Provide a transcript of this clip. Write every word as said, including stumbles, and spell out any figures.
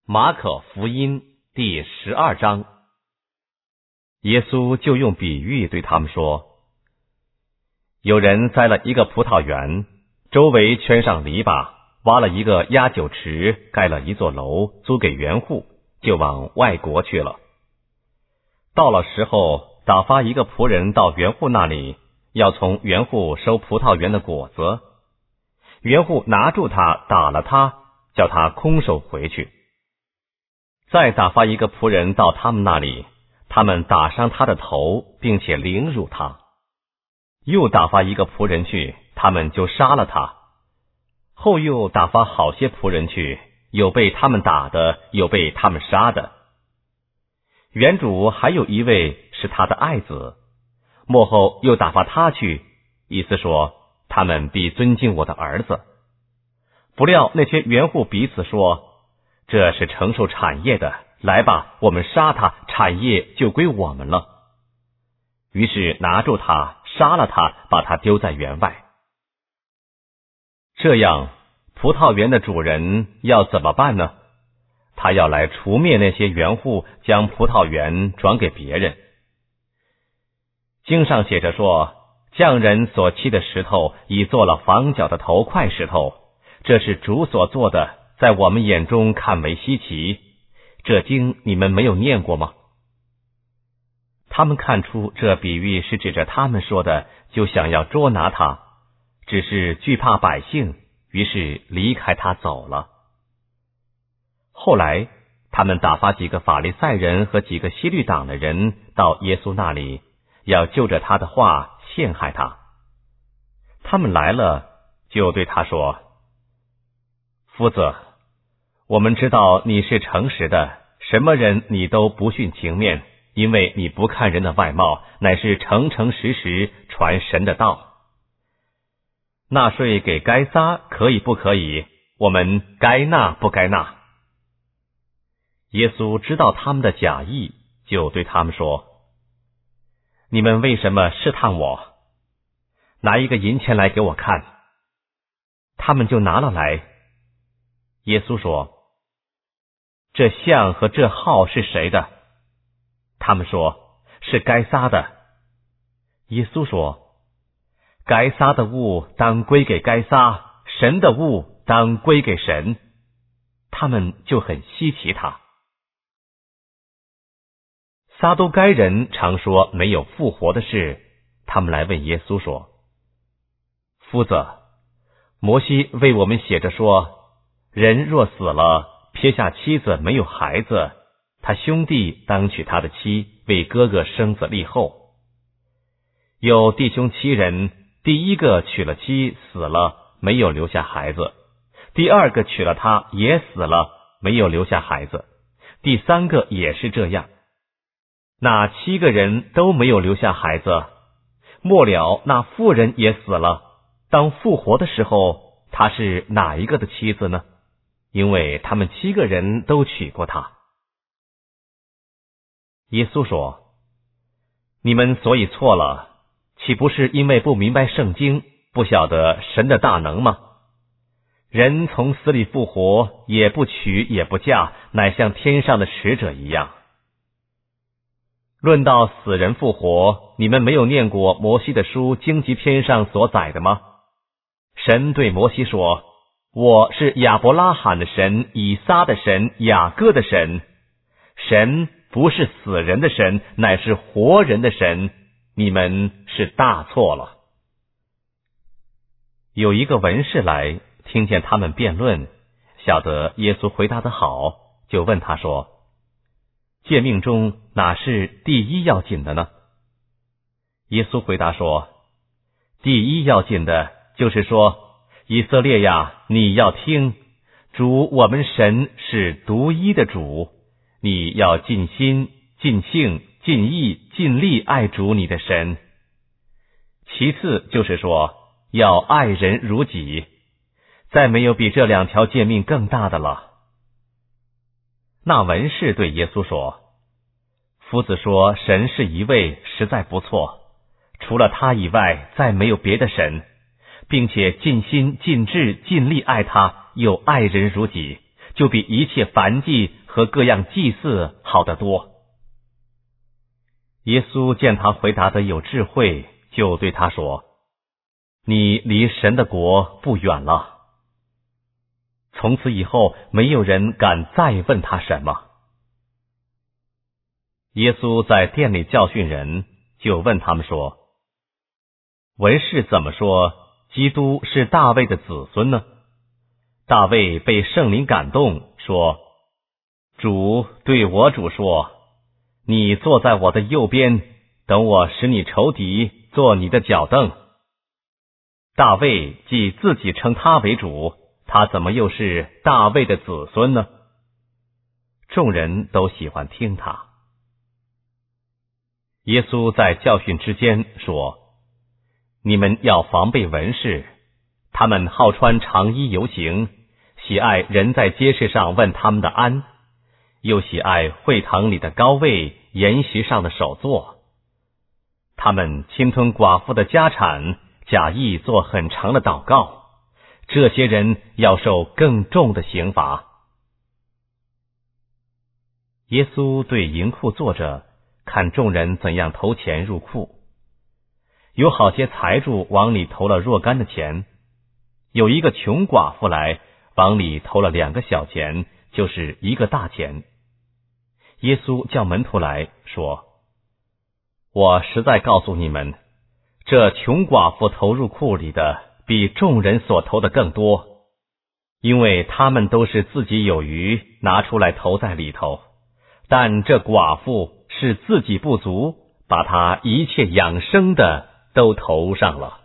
马可福音第十二章，耶稣就用比喻对他们说：有人栽了一个葡萄园，周围圈上篱笆，挖了一个压酒池，盖了一座楼，租给园户，就往外国去了。到了时候，打发一个仆人到园户那里，要从园户收葡萄园的果子。园户拿住他，打了他，叫他空手回去。再打发一个仆人到他们那里，他们打伤他的头，并且凌辱他。又打发一个仆人去，他们就杀了他。后又打发好些仆人去，有被他们打的，有被他们杀的。园主还有一位是他的爱子，末后又打发他去，意思说他们必尊敬我的儿子。不料那些园户彼此说，这是承受产业的，来吧，我们杀他，产业就归我们了。于是拿住他，杀了他，把他丢在园外。这样，葡萄园的主人要怎么办呢？他要来除灭那些园户，将葡萄园转给别人。经上写着说，匠人所砌的石头已做了房角的头块石头，这是主所做的，在我们眼中看为稀奇。这经你们没有念过吗？他们看出这比喻是指着他们说的，就想要捉拿他，只是惧怕百姓，于是离开他走了。后来他们打发几个法利赛人和几个希律党的人到耶稣那里，要就着他的话陷害他。他们来了，就对他说：夫子，我们知道你是诚实的，什么人你都不徇情面，因为你不看人的外貌，乃是诚诚实实传神的道。纳税给该撒可以不可以？我们该纳不该纳？耶稣知道他们的假意，就对他们说：你们为什么试探我？拿一个银钱来给我看。他们就拿了来。耶稣说：这像和这号是谁的？他们说：是该撒的。耶稣说：该撒的物当归给该撒，神的物当归给神。他们就很稀奇他。撒都该人常说没有复活的事，他们来问耶稣说：夫子，摩西为我们写着说，人若死了，撇下妻子没有孩子，他兄弟当娶他的妻，为哥哥生子立后。有弟兄七人，第一个娶了妻死了，没有留下孩子，第二个娶了她也死了，没有留下孩子，第三个也是这样。那七个人都没有留下孩子，末了那妇人也死了，当复活的时候，她是哪一个的妻子呢？因为他们七个人都娶过她。耶稣说：你们所以错了，岂不是因为不明白圣经，不晓得神的大能吗？人从死里复活，也不娶也不嫁，乃像天上的使者一样。论到死人复活，你们没有念过摩西的书荆棘篇上所载的吗？神对摩西说：我是亚伯拉罕的神，以撒的神，雅各的神。神不是死人的神，乃是活人的神，你们是大错了。有一个文士来，听见他们辩论，晓得耶稣回答得好，就问他说：诫命中哪是第一要紧的呢？耶稣回答说：第一要紧的就是说，以色列呀，你要听，主我们神是独一的主，你要尽心、尽性、尽意、尽力爱主你的神。其次就是说，要爱人如己，再没有比这两条诫命更大的了。那文士对耶稣说：夫子说神是一位，实在不错，除了他以外，再没有别的神，并且尽心尽智尽力爱他，又爱人如己，就比一切燔祭和各样祭祀好得多。耶稣见他回答的有智慧，就对他说：你离神的国不远了。从此以后，没有人敢再问他什么。耶稣在店里教训人，就问他们说：文士怎么说基督是大卫的子孙呢？大卫被圣灵感动，说：主对我主说，你坐在我的右边，等我使你仇敌做你的脚凳。大卫既自己称他为主，他怎么又是大卫的子孙呢？众人都喜欢听他。耶稣在教训之间说：你们要防备文士，他们好穿长衣游行，喜爱人在街市上问他们的安，又喜爱会堂里的高位，筵席上的首座。他们侵吞寡妇的家产，假意做很长的祷告，这些人要受更重的刑罚。耶稣对银库坐着，看众人怎样投钱入库。有好些财主往里投了若干的钱，有一个穷寡妇来，往里投了两个小钱，就是一个大钱。耶稣叫门徒来说：我实在告诉你们，这穷寡妇投入库里的，比众人所投的更多，因为他们都是自己有余，拿出来投在里头，但这寡妇是自己不足，把她一切养生的都投上了。